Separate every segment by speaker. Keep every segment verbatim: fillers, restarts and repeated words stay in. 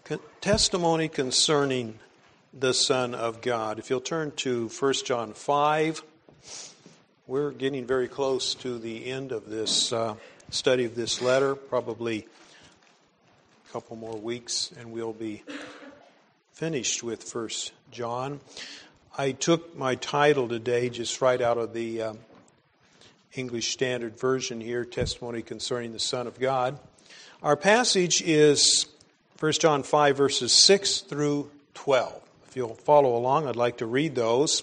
Speaker 1: Testimony concerning the Son of God. If you'll turn to First John five, we're getting very close to the end of this uh, study of this letter, probably a couple more weeks, and we'll be finished with First John. I took my title today just right out of the uh, English Standard Version here, Testimony Concerning the Son of God. Our passage is First John five, verses six through twelve. If you'll follow along, I'd like to read those.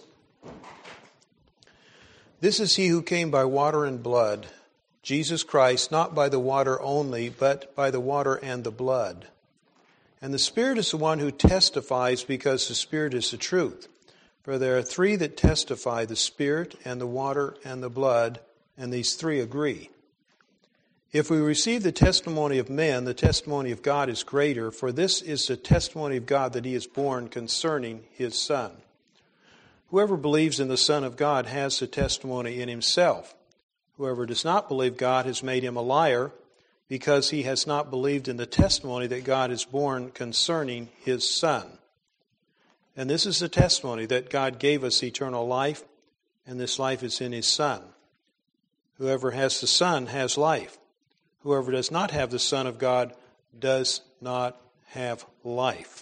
Speaker 1: This is he who came by water and blood, Jesus Christ, not by the water only, but by the water and the blood. And the Spirit is the one who testifies, because the Spirit is the truth. For there are three that testify, the Spirit and the water and the blood, and these three agree. If we receive the testimony of men, the testimony of God is greater, for this is the testimony of God that he is born concerning his Son. Whoever believes in the Son of God has the testimony in himself. Whoever does not believe God has made him a liar, because he has not believed in the testimony that God is born concerning his Son. And this is the testimony, that God gave us eternal life, and this life is in his Son. Whoever has the Son has life. Whoever does not have the Son of God does not have life.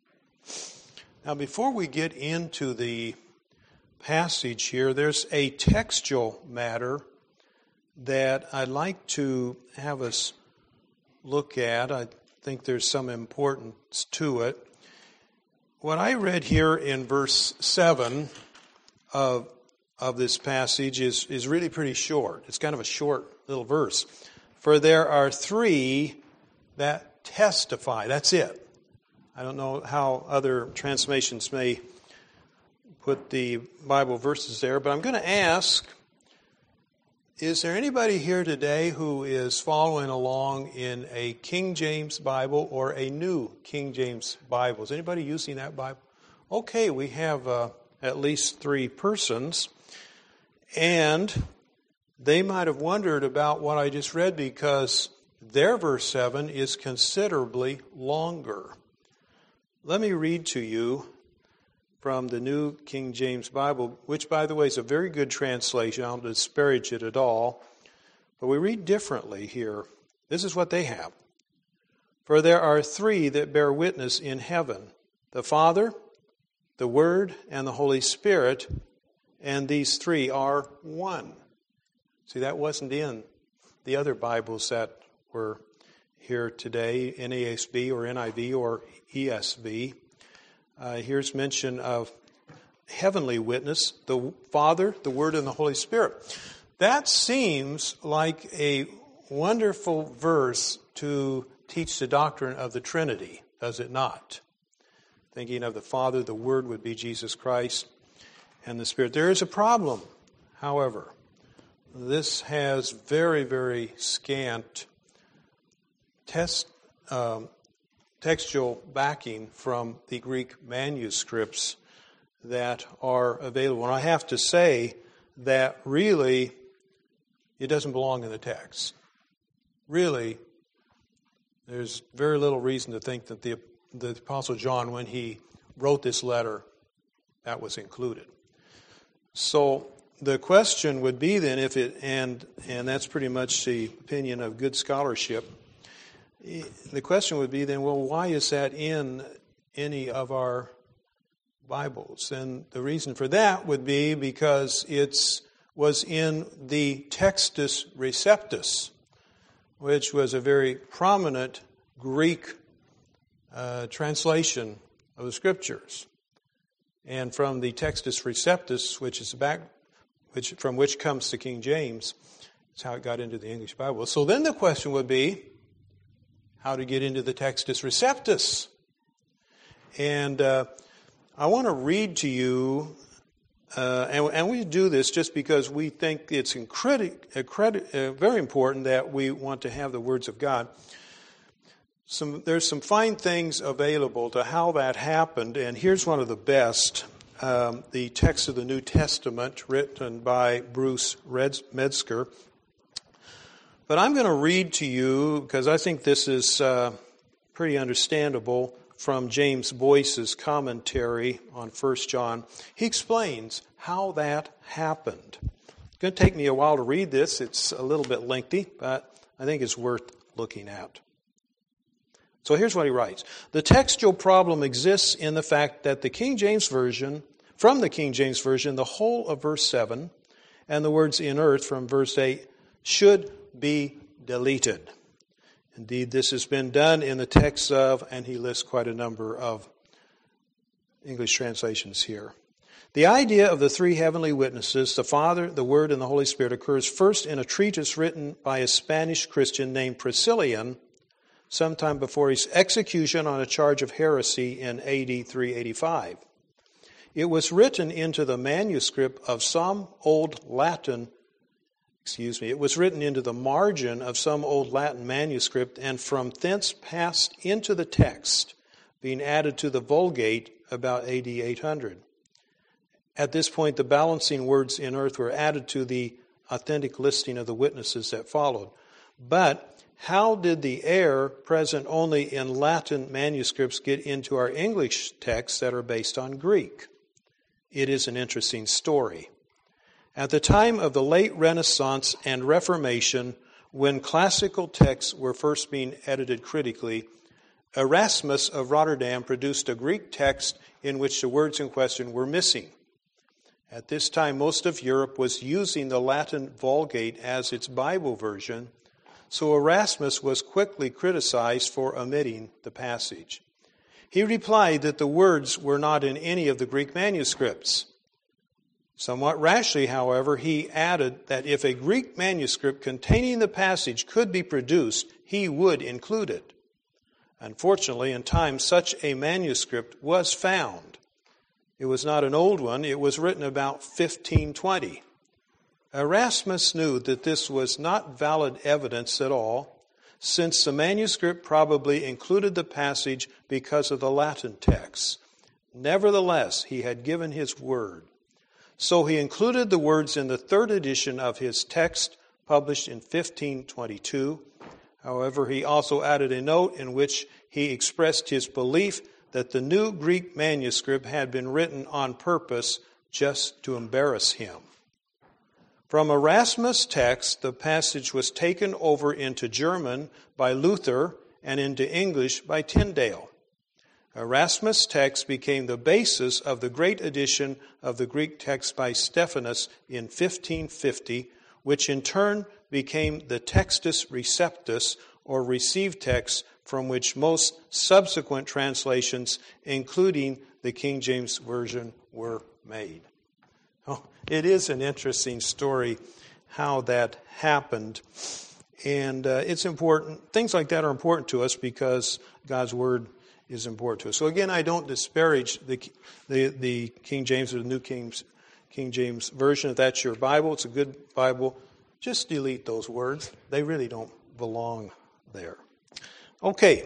Speaker 1: Now, before we get into the passage here, there's a textual matter that I'd like to have us look at. I think there's some importance to it. What I read here in verse seven of, of this passage is, is really pretty short. It's kind of a short little verse. For there are three that testify. That's it. I don't know how other translations may put the Bible verses there, but I'm going to ask, is there anybody here today who is following along in a King James Bible or a New King James Bible? Is anybody using that Bible? Okay, we have uh, at least three persons, and they might have wondered about what I just read, because their verse seven is considerably longer. Let me read to you from the New King James Bible, which, by the way, is a very good translation. I don't disparage it at all. But we read differently here. This is what they have. For there are three that bear witness in heaven, the Father, the Word, and the Holy Spirit, and these three are one. See, that wasn't in the other Bibles that were here today, N A S B or N I V or E S V. Uh, here's mention of heavenly witness, the Father, the Word, and the Holy Spirit. That seems like a wonderful verse to teach the doctrine of the Trinity, does it not? Thinking of the Father, the Word would be Jesus Christ, and the Spirit. There is a problem, however. This has very, very scant test, um, textual backing from the Greek manuscripts that are available. And I have to say that really it doesn't belong in the text. Really, there's very little reason to think that the, the Apostle John, when he wrote this letter, that was included. So the question would be then, if it, and and that's pretty much the opinion of good scholarship, the question would be then, well, why is that in any of our Bibles? And the reason for that would be because it's was in the Textus Receptus, which was a very prominent Greek uh, translation of the Scriptures. And from the Textus Receptus, which is the back Which, from which comes the King James. That's how it got into the English Bible. So then the question would be, how to get into the Textus Receptus. And uh, I want to read to you, uh, and, and we do this just because we think it's incredi- incredi- uh, very important that we want to have the words of God. Some, there's some fine things available to how that happened, and here's one of the best. Um, the text of the New Testament written by Bruce Metzger. But I'm going to read to you, because I think this is uh, pretty understandable, from James Boyce's commentary on First John. He explains how that happened. It's going to take me a while to read this. It's a little bit lengthy, but I think it's worth looking at. So here's what he writes. The textual problem exists in the fact that the King James Version, from the King James Version, the whole of verse seven and the words in earth from verse eight should be deleted. Indeed, this has been done in the text of, and he lists quite a number of English translations here. The idea of the three heavenly witnesses, the Father, the Word, and the Holy Spirit, occurs first in a treatise written by a Spanish Christian named Priscillian, sometime before his execution on a charge of heresy in A D three eighty-five. It was written into the manuscript of some old Latin, excuse me, it was written into the margin of some old Latin manuscript and from thence passed into the text, being added to the Vulgate about A D eight hundred. At this point, the balancing words in earth were added to the authentic listing of the witnesses that followed. But how did the error present only in Latin manuscripts get into our English texts that are based on Greek? It is an interesting story. At the time of the late Renaissance and Reformation, when classical texts were first being edited critically, Erasmus of Rotterdam produced a Greek text in which the words in question were missing. At this time, most of Europe was using the Latin Vulgate as its Bible version, so Erasmus was quickly criticized for omitting the passage. He replied that the words were not in any of the Greek manuscripts. Somewhat rashly, however, he added that if a Greek manuscript containing the passage could be produced, he would include it. Unfortunately, in time, such a manuscript was found. It was not an old one. It was written about fifteen twenty. Erasmus knew that this was not valid evidence at all, since the manuscript probably included the passage because of the Latin text. Nevertheless, he had given his word. So he included the words in the third edition of his text, published in fifteen twenty-two. However, he also added a note in which he expressed his belief that the new Greek manuscript had been written on purpose just to embarrass him. From Erasmus' text, the passage was taken over into German by Luther and into English by Tyndale. Erasmus' text became the basis of the great edition of the Greek text by Stephanus in fifteen fifty, which in turn became the Textus Receptus, or received text, from which most subsequent translations, including the King James Version, were made. Oh, it is an interesting story how that happened. And uh, it's important. Things like that are important to us because God's Word is important to us. So again, I don't disparage the the, the King James or the New King, King James Version. If that's your Bible, it's a good Bible. Just delete those words. They really don't belong there. Okay,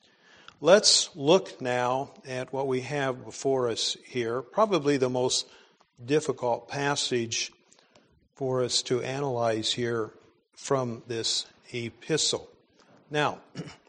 Speaker 1: let's look now at what we have before us here. Probably the most difficult passage for us to analyze here from this epistle. Now,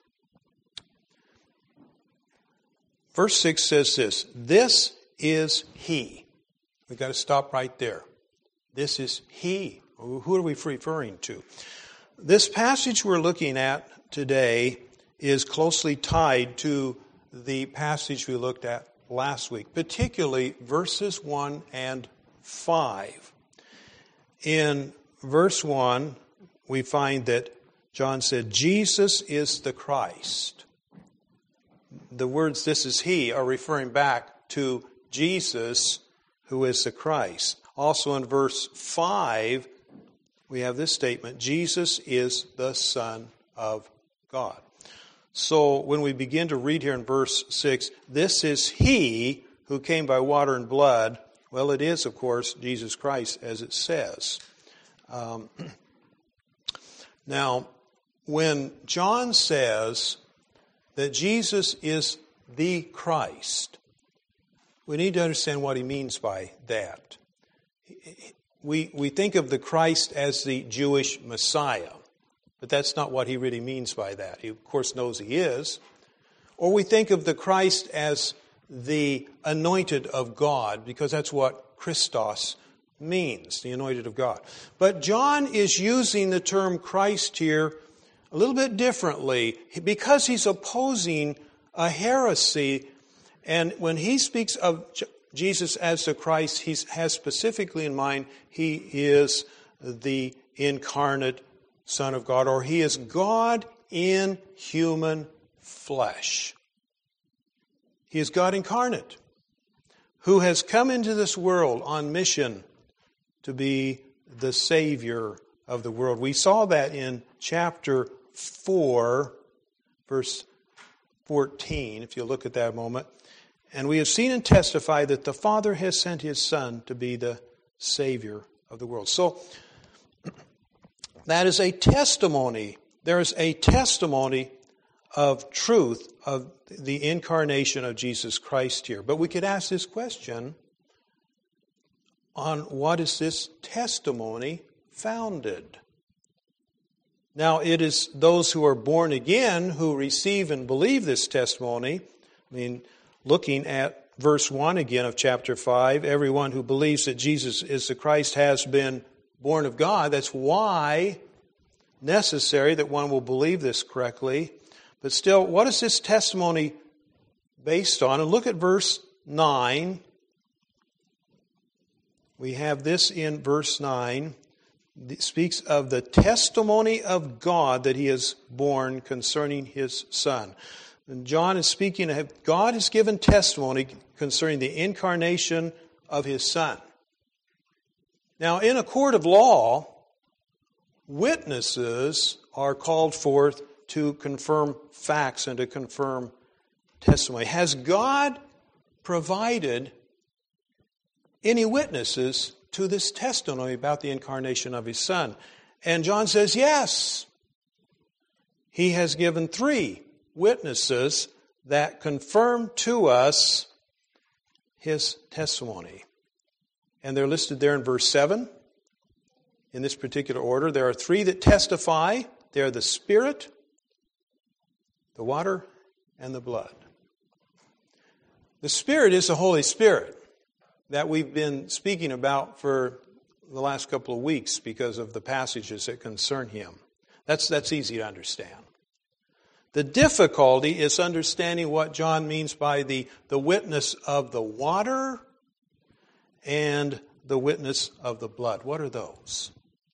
Speaker 1: verse six says this, "This is he." We've got to stop right there. This is he. Who are we referring to? This passage we're looking at today is closely tied to the passage we looked at last week, particularly verses one and five. In verse one, we find that John said, Jesus is the Christ. The words, "this is he," are referring back to Jesus, who is the Christ. Also in verse five, we have this statement, Jesus is the Son of God. So when we begin to read here in verse six, this is he who came by water and blood. Well, it is, of course, Jesus Christ, as it says. Um, now, when John says that Jesus is the Christ, we need to understand what he means by that. We, we think of the Christ as the Jewish Messiah. But that's not what he really means by that. He, of course, knows he is. or we think of the Christ as the anointed of God, because that's what Christos means, the anointed of God. But John is using the term Christ here a little bit differently because he's opposing a heresy. And when he speaks of Jesus as the Christ, he has specifically in mind he is the incarnate Son of God, or he is God in human flesh. He is God incarnate, who has come into this world on mission to be the Savior of the world. We saw that in chapter four, verse fourteen, if you look at that a moment. And we have seen and testified that the Father has sent His Son to be the Savior of the world. So, that is a testimony. There is a testimony of truth of the incarnation of Jesus Christ here. But we could ask this question, on what is this testimony founded? Now, it is those who are born again who receive and believe this testimony. I mean, looking at verse one again of chapter five, everyone who believes that Jesus is the Christ has been born of God. That's why necessary that one will believe this correctly. But still, what is this testimony based on? And look at verse nine. We have this in verse nine. It speaks of the testimony of God that He has borne concerning His Son. And John is speaking of God has given testimony concerning the incarnation of His Son. Now, in a court of law, witnesses are called forth to confirm facts and to confirm testimony. Has God provided any witnesses to this testimony about the incarnation of His Son? And John says, yes. He has given three witnesses that confirm to us His testimony. And they're listed there in verse seven. In this particular order, there are three that testify. They are the Spirit, the water, and the blood. The Spirit is the Holy Spirit that we've been speaking about for the last couple of weeks because of the passages that concern Him. That's, that's easy to understand. The difficulty is understanding what John means by the, the witness of the water and the witness of the blood. What are those?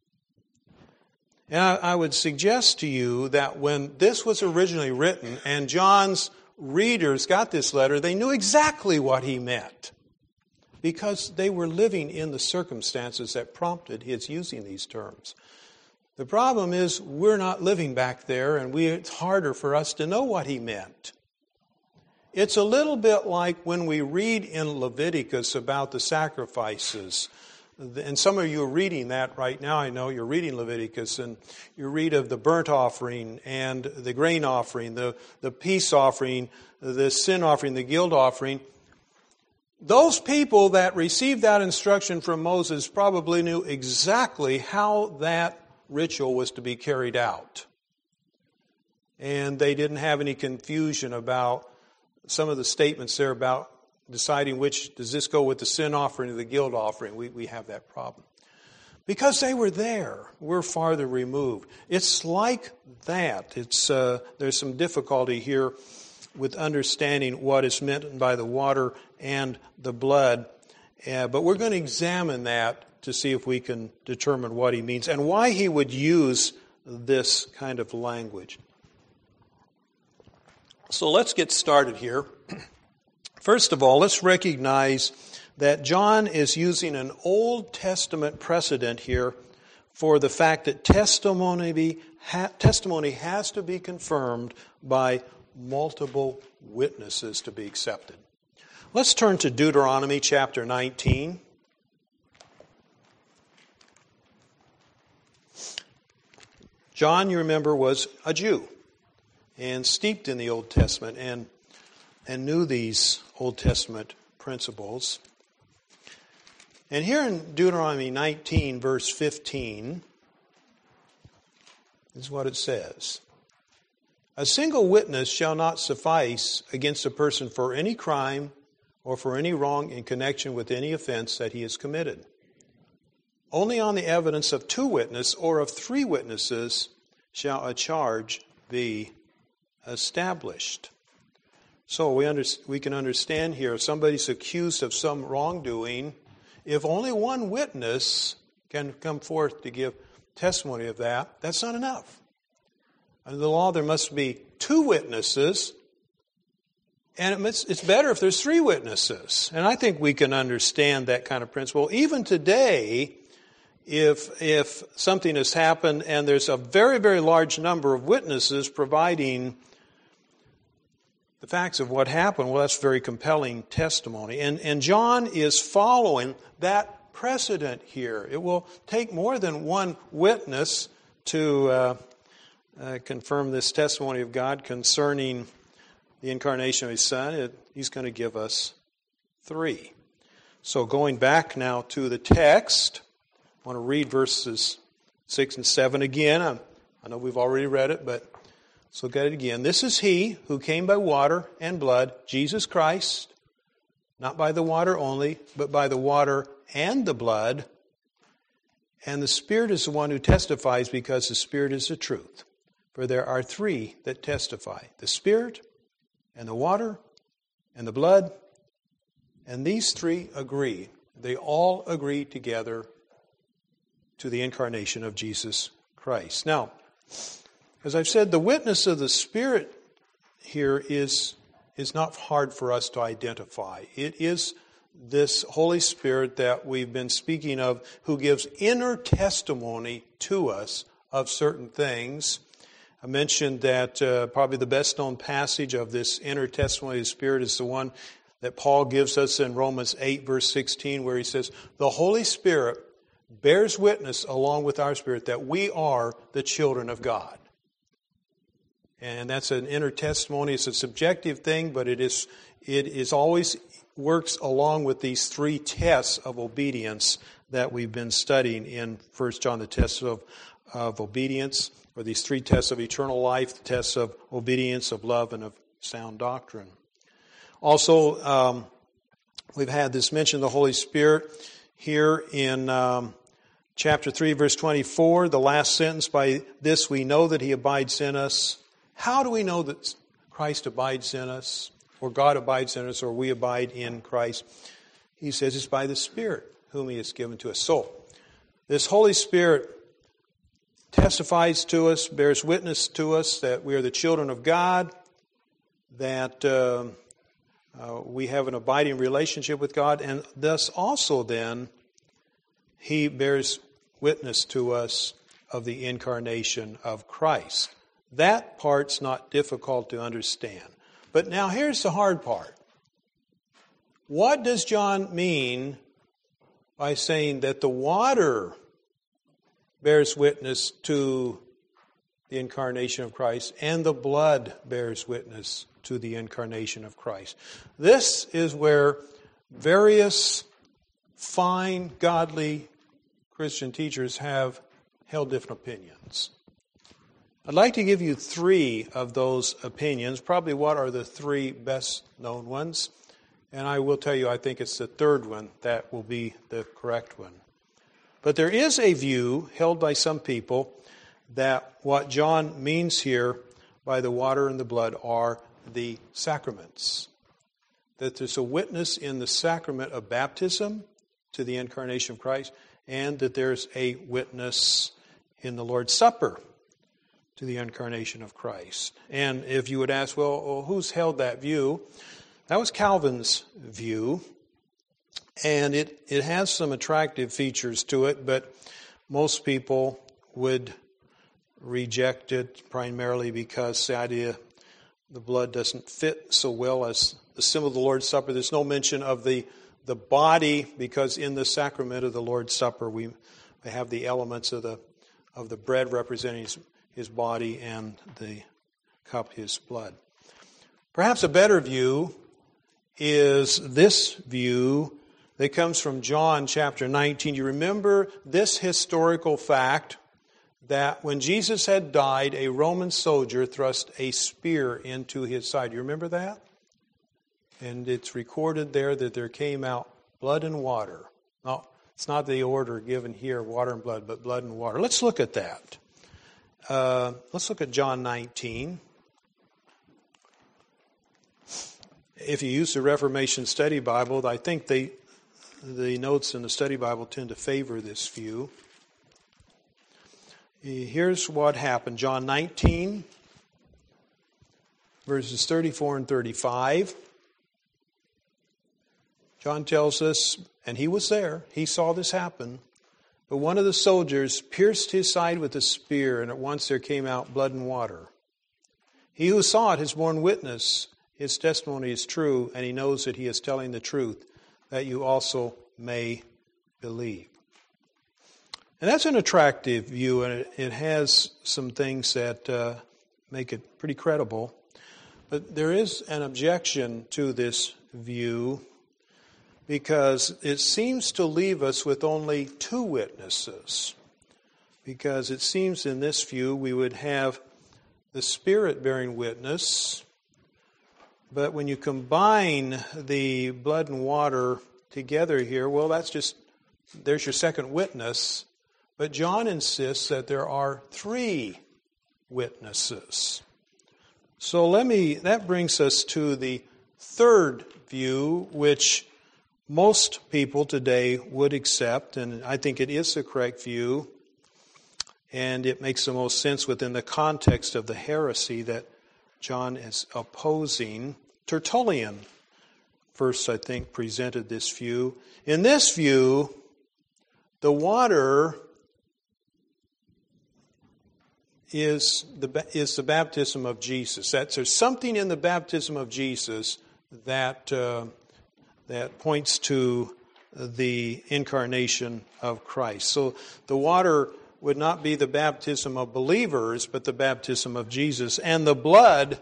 Speaker 1: And I, I would suggest to you that when this was originally written and John's readers got this letter, they knew exactly what he meant, because they were living in the circumstances that prompted his using these terms. The problem is we're not living back there, and we, it's harder for us to know what he meant. It's a little bit like when we read in Leviticus about the sacrifices. And some of you are reading that right now. I know you're reading Leviticus, and you read of the burnt offering and the grain offering, the, the peace offering, the sin offering, the guilt offering. Those people that received that instruction from Moses probably knew exactly how that ritual was to be carried out. And they didn't have any confusion about some of the statements there about deciding which, does this go with the sin offering or the guilt offering? We, we have that problem. Because they were there, we're farther removed. It's like that. It's uh, there's some difficulty here with understanding what is meant by the water and the blood. Uh, but we're going to examine that to see if we can determine what he means and why he would use this kind of language. So let's get started here. First of all, let's recognize that John is using an Old Testament precedent here for the fact that testimony, be, ha, testimony has to be confirmed by multiple witnesses to be accepted. Let's turn to Deuteronomy chapter nineteen. John, you remember, was a Jew and steeped in the Old Testament and, and knew these Old Testament principles. And here in Deuteronomy nineteen, verse fifteen, is what it says. A single witness shall not suffice against a person for any crime or for any wrong in connection with any offense that he has committed. Only on the evidence of two witnesses or of three witnesses shall a charge be established. So we under, we can understand here, if somebody's accused of some wrongdoing, if only one witness can come forth to give testimony of that, that's not enough. Under the law, there must be two witnesses, and it's better if there's three witnesses. And I think we can understand that kind of principle. Even today, if if something has happened and there's a very, very large number of witnesses providing the facts of what happened, well, that's very compelling testimony. And, and John is following that precedent here. It will take more than one witness to uh, uh, confirm this testimony of God concerning the incarnation of His Son. It, he's going to give us three. So going back now to the text, I want to read verses six and seven again. I, I know we've already read it, but let's look at it again. This is He who came by water and blood, Jesus Christ, not by the water only, but by the water and the blood. And the Spirit is the one who testifies, because the Spirit is the truth. For there are three that testify: the Spirit and the water and the blood. And these three agree. They all agree together to the incarnation of Jesus Christ. Now, as I've said, the witness of the Spirit here is, is not hard for us to identify. It is this Holy Spirit that we've been speaking of, who gives inner testimony to us of certain things. I mentioned that uh, probably the best known passage of this inner testimony of the Spirit is the one that Paul gives us in Romans eight, verse sixteen, where he says, the Holy Spirit bears witness along with our spirit that we are the children of God. And that's an inner testimony. It's a subjective thing, but it is it is always works along with these three tests of obedience that we've been studying in First John, the tests of, of obedience, or these three tests of eternal life, the tests of obedience, of love, and of sound doctrine. Also, um, we've had this mention of the Holy Spirit here in um, chapter three, verse twenty-four, the last sentence, by this we know that He abides in us. How do we know that Christ abides in us, or God abides in us, or we abide in Christ? He says it's by the Spirit whom He has given to us. So, this Holy Spirit testifies to us, bears witness to us that we are the children of God, that uh, uh, we have an abiding relationship with God, and thus also then He bears witness to us of the incarnation of Christ. That part's not difficult to understand. But now here's the hard part. What does John mean by saying that the water bears witness to the incarnation of Christ and the blood bears witness to the incarnation of Christ? This is where various fine, godly Christian teachers have held different opinions. I'd like to give you three of those opinions, probably what are the three best known ones. And I will tell you, I think it's the third one that will be the correct one. But there is a view held by some people that what John means here by the water and the blood are the sacraments. That there's a witness in the sacrament of baptism to the incarnation of Christ, and that there's a witness in the Lord's Supper to the incarnation of Christ. And if you would ask, well, who's held that view? That was Calvin's view. And it, it has some attractive features to it, but most people would reject it primarily because the idea the blood doesn't fit so well as the symbol of the Lord's Supper. There's no mention of the, the body, because in the sacrament of the Lord's Supper we have the elements of the of the bread representing his, his body and the cup his blood. Perhaps a better view is this view that comes from John chapter nineteen. You remember this historical fact that when Jesus had died, a Roman soldier thrust a spear into his side. You remember that? And it's recorded there that there came out blood and water. Now, it's not the order given here, water and blood, but blood and water. Let's look at that. Uh, let's look at John nineteen. If you use the Reformation Study Bible, I think they, the notes in the Study Bible tend to favor this view. Here's what happened. John nineteen, verses thirty-four and thirty-five. John tells us, and he was there, he saw this happen, but one of the soldiers pierced his side with a spear, and at once there came out blood and water. He who saw it has borne witness. His testimony is true, and he knows that he is telling the truth, that you also may believe. And that's an attractive view, and it, it has some things that uh, make it pretty credible. But there is an objection to this view because it seems to leave us with only two witnesses. Because it seems in this view we would have the Spirit bearing witness, but when you combine the blood and water together here, well, that's just, there's your second witness. But John insists that there are three witnesses. So let me, that brings us to the third view, which most people today would accept, and I think it is the correct view, and it makes the most sense within the context of the heresy that John is opposing. Tertullian first, I think, presented this view. In this view, the water is the is the baptism of Jesus. That's, there's something in the baptism of Jesus that uh, that points to the incarnation of Christ. So the water would not be the baptism of believers, but the baptism of Jesus. And the blood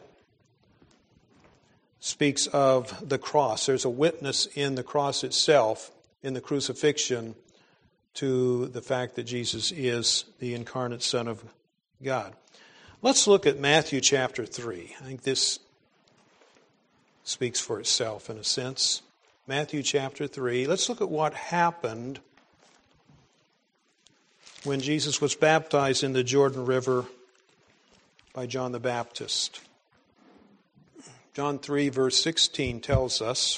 Speaker 1: speaks of the cross. There's a witness in the cross itself, in the crucifixion, to the fact that Jesus is the incarnate Son of God. Let's look at Matthew chapter three. I think this speaks for itself in a sense. Matthew chapter three. Let's look at what happened when Jesus was baptized in the Jordan River by John the Baptist. John three, verse sixteen tells us,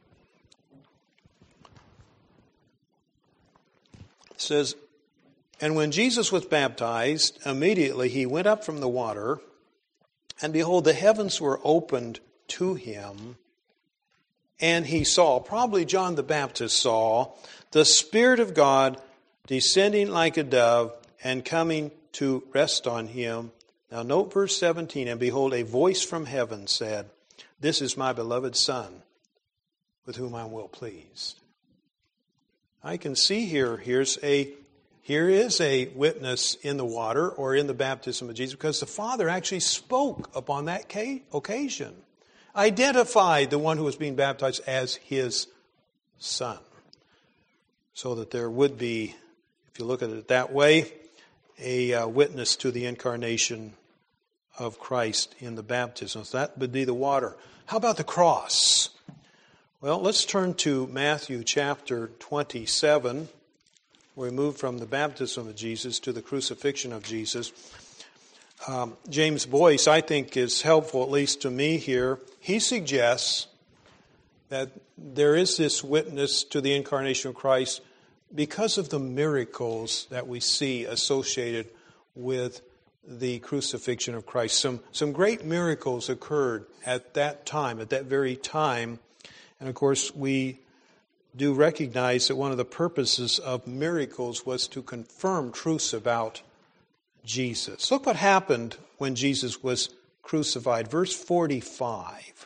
Speaker 1: it says, "And when Jesus was baptized, immediately he went up from the water, and behold, the heavens were opened to him, and he saw," probably John the Baptist saw, "the Spirit of God descending like a dove and coming to rest on him." Now note verse seventeen, "And behold, a voice from heaven said, 'This is my beloved Son, with whom I am well pleased.'" I can see here, here's a, here is a witness in the water or in the baptism of Jesus, because the Father actually spoke upon that occasion, identified the one who was being baptized as his Son. So that there would be, if you look at it that way, a uh, witness to the incarnation of Christ in the baptism. So that would be the water. How about the cross? Well, let's turn to Matthew chapter twenty-seven, where we move from the baptism of Jesus to the crucifixion of Jesus. Um, James Boyce, I think, is helpful, at least to me here. He suggests that there is this witness to the incarnation of Christ because of the miracles that we see associated with the crucifixion of Christ. Some, some great miracles occurred at that time, at that very time. And of course, we do recognize that one of the purposes of miracles was to confirm truths about Jesus. Look what happened when Jesus was crucified. Verse forty-five.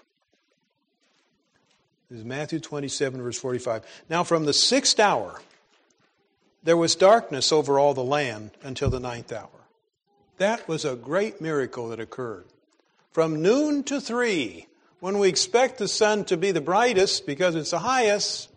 Speaker 1: This is Matthew twenty-seven, verse forty-five. "Now from the sixth hour, there was darkness over all the land until the ninth hour." That was a great miracle that occurred. From noon to three, when we expect the sun to be the brightest because it's the highest,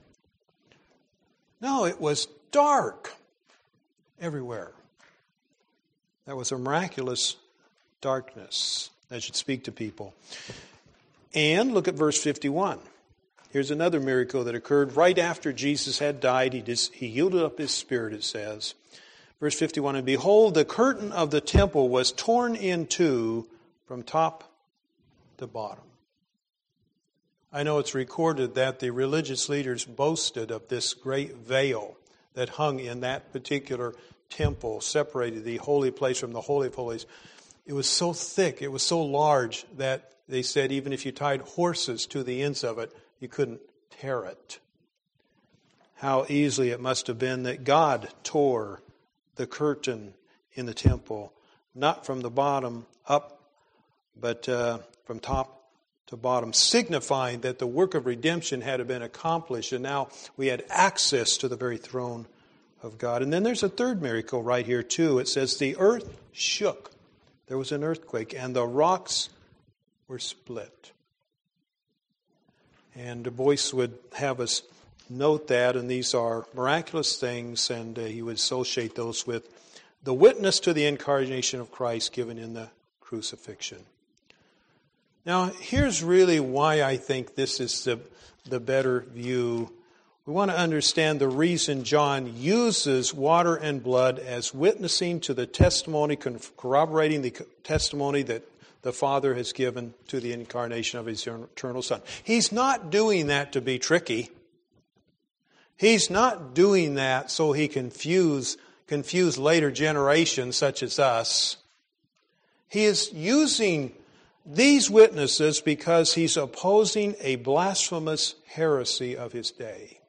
Speaker 1: no, it was dark everywhere. That was a miraculous darkness that should speak to people. And look at verse fifty-one. Here's another miracle that occurred right after Jesus had died. He, just, he yielded up his spirit, it says. Verse fifty-one, and behold, the curtain of the temple was torn in two from top to bottom. I know it's recorded that the religious leaders boasted of this great veil that hung in that particular temple, separated the holy place from the Holy of Holies. It was so thick, it was so large that they said even if you tied horses to the ends of it, you couldn't tear it. How easily it must have been that God tore the curtain in the temple, not from the bottom up, but uh, from top to bottom, signifying that the work of redemption had been accomplished, and now we had access to the very throne of God. And then there's a third miracle right here too. It says the earth shook. There was an earthquake, and the rocks were split. And Boyce would have us note that, and these are miraculous things, and uh, he would associate those with the witness to the incarnation of Christ given in the crucifixion. Now, here's really why I think this is the, the better view. We want to understand the reason John uses water and blood as witnessing to the testimony, corroborating the testimony that the Father has given to the incarnation of His eternal Son. He's not doing that to be tricky. He's not doing that so he confuse, confuse later generations such as us. He is using these witnesses because he's opposing a blasphemous heresy of his day.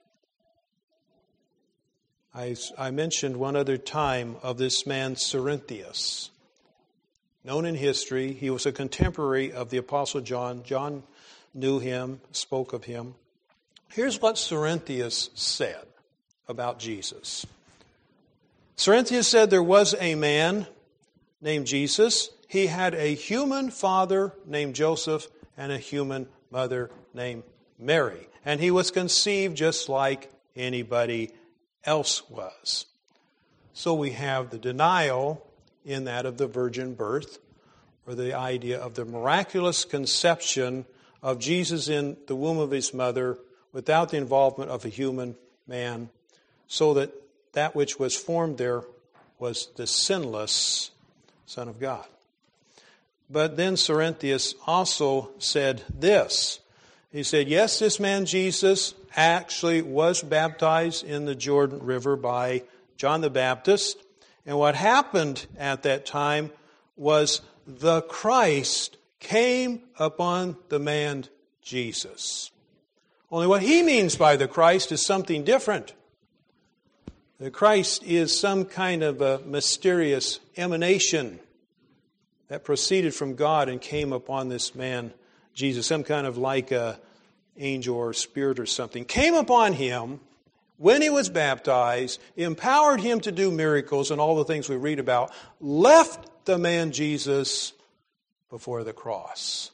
Speaker 1: I, I mentioned one other time of this man Cerinthius. Known in history, he was a contemporary of the Apostle John. John knew him, spoke of him. Here's what Cerinthius said about Jesus. Cerinthius said there was a man named Jesus. He had a human father named Joseph and a human mother named Mary. And he was conceived just like anybody else was. So we have the denial in that of the virgin birth, or the idea of the miraculous conception of Jesus in the womb of his mother without the involvement of a human man, so that that which was formed there was the sinless Son of God. But then Cerinthius also said this. He said, yes, this man Jesus actually was baptized in the Jordan River by John the Baptist. And what happened at that time was the Christ came upon the man Jesus. Only what he means by the Christ is something different. The Christ is some kind of a mysterious emanation that proceeded from God and came upon this man, Jesus, some kind of like a angel or spirit or something. Came upon him when he was baptized, empowered him to do miracles and all the things we read about, left the man Jesus before the cross.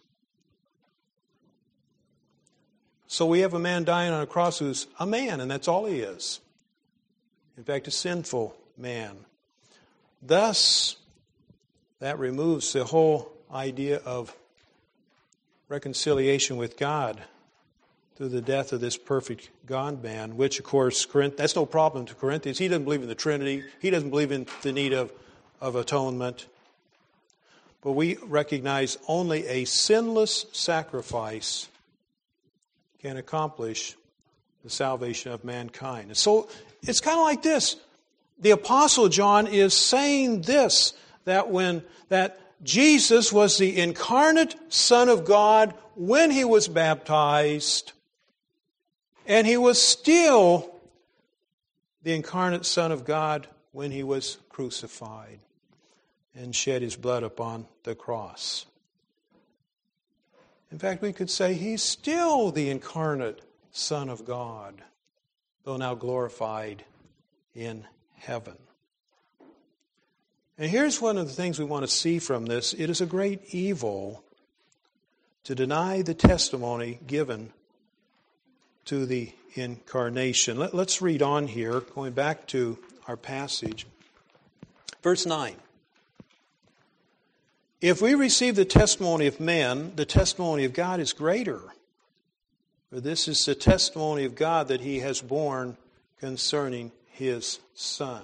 Speaker 1: So we have a man dying on a cross who's a man, and that's all he is. In fact, a sinful man. Thus, that removes the whole idea of reconciliation with God through the death of this perfect God-man, which, of course, that's no problem to Corinthians. He doesn't believe in the Trinity. He doesn't believe in the need of, of atonement. But we recognize only a sinless sacrifice can accomplish the salvation of mankind. And so it's kind of like this. The Apostle John is saying this, that when that Jesus was the incarnate Son of God when he was baptized, and he was still the incarnate Son of God when he was crucified and shed his blood upon the cross. In fact, we could say he's still the incarnate Son of God, though now glorified in heaven. And here's one of the things we want to see from this. It is a great evil to deny the testimony given to the incarnation. Let, let's read on here, going back to our passage. Verse nine. If we receive the testimony of men, the testimony of God is greater. For this is the testimony of God that he has borne concerning his Son.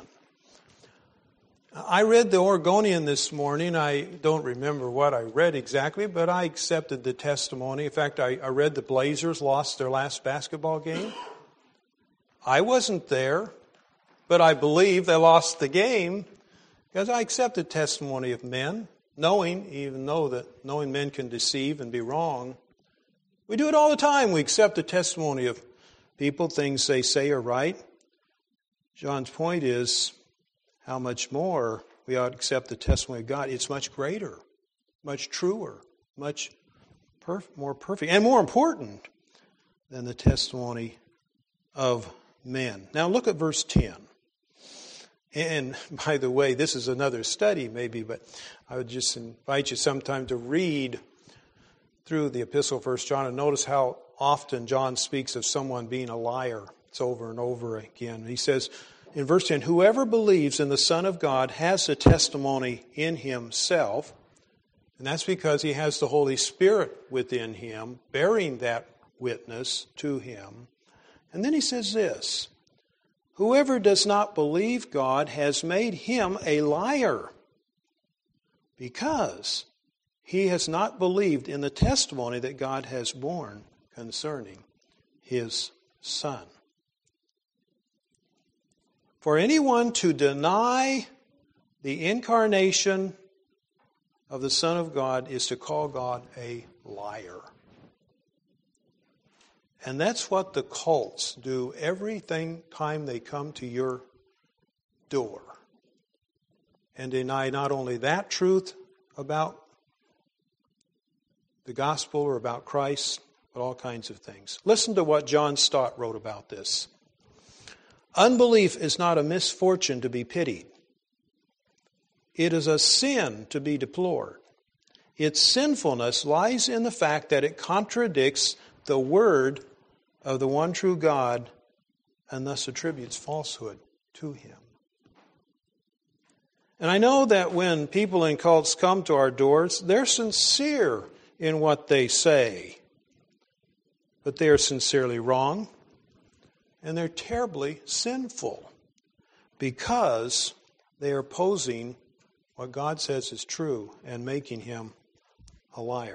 Speaker 1: I read the Oregonian this morning. I don't remember what I read exactly, but I accepted the testimony. In fact, I, I read the Blazers lost their last basketball game. I wasn't there, but I believe they lost the game because I accepted testimony of men, knowing, even though that knowing men can deceive and be wrong. We do it all the time. We accept the testimony of people, things they say are right. John's point is, how much more we ought to accept the testimony of God. It's much greater, much truer, much perf- more perfect, and more important than the testimony of men. Now look at verse ten. And by the way, this is another study maybe, but I would just invite you sometime to read through the epistle of First John and notice how often John speaks of someone being a liar. It's over and over again. He says, in verse ten, whoever believes in the Son of God has the testimony in himself, and that's because he has the Holy Spirit within him, bearing that witness to him. And then he says this, whoever does not believe God has made him a liar, because he has not believed in the testimony that God has borne concerning his Son. For anyone to deny the incarnation of the Son of God is to call God a liar. And that's what the cults do every time they come to your door and deny not only that truth about the gospel or about Christ, but all kinds of things. Listen to what John Stott wrote about this. Unbelief is not a misfortune to be pitied. It is a sin to be deplored. Its sinfulness lies in the fact that it contradicts the word of the one true God and thus attributes falsehood to him. And I know that when people in cults come to our doors, they're sincere in what they say, but they are sincerely wrong. And they're terribly sinful because they are opposing what God says is true and making him a liar.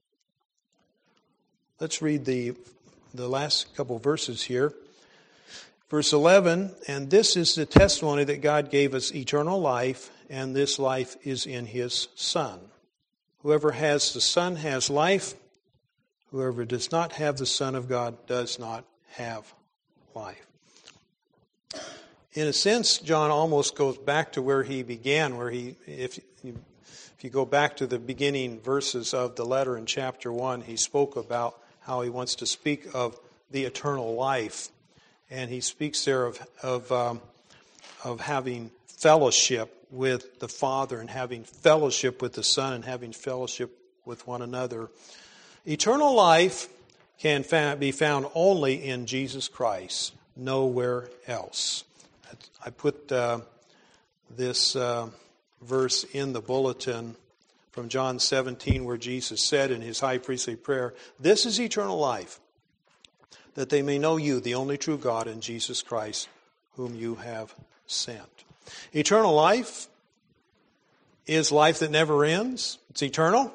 Speaker 1: Let's read the, the last couple verses here. Verse eleven, and this is the testimony that God gave us eternal life, and this life is in his Son. Whoever has the Son has life. Whoever does not have the Son of God does not have life. In a sense, John almost goes back to where he began, where he, if you, if you go back to the beginning verses of the letter in chapter one, he spoke about how he wants to speak of the eternal life, and he speaks there of of um, of having fellowship with the Father and having fellowship with the Son and having fellowship with one another. Eternal life can be found only in Jesus Christ, nowhere else. I put uh, this uh, verse in the bulletin from John seventeen where Jesus said in his high priestly prayer, this is eternal life, that they may know you, the only true God, and Jesus Christ, whom you have sent. Eternal life is life that never ends. It's eternal.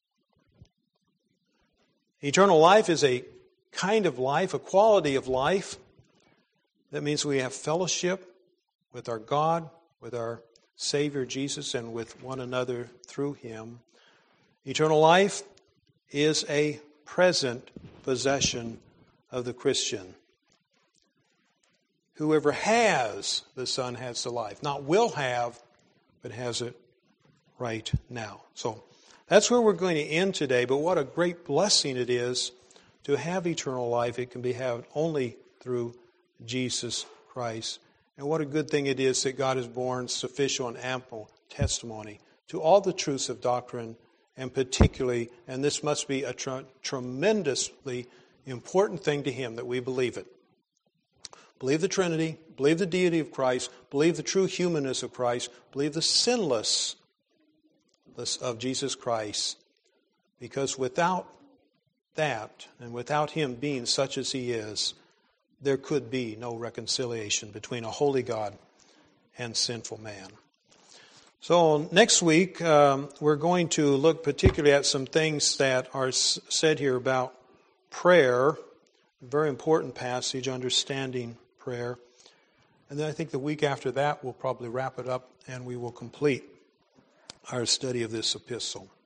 Speaker 1: Eternal life is a kind of life, a quality of life. That means we have fellowship with our God, with our Savior Jesus, and with one another through him. Eternal life is a present possession of the Christian. Whoever has the Son has the life. Not will have, but has it right now. So that's where we're going to end today, but what a great blessing it is to have eternal life. It can be had only through Jesus Christ. And what a good thing it is that God has borne sufficient and ample testimony to all the truths of doctrine, and particularly, and this must be a tre- tremendously important thing to him, that we believe it. Believe the Trinity, believe the deity of Christ, believe the true humanness of Christ, believe the sinless of Jesus Christ, because without that, and without him being such as he is, there could be no reconciliation between a holy God and sinful man. So next week, um, we're going to look particularly at some things that are s- said here about prayer, a very important passage, understanding prayer. And then I think the week after that, we'll probably wrap it up and we will complete our study of this epistle.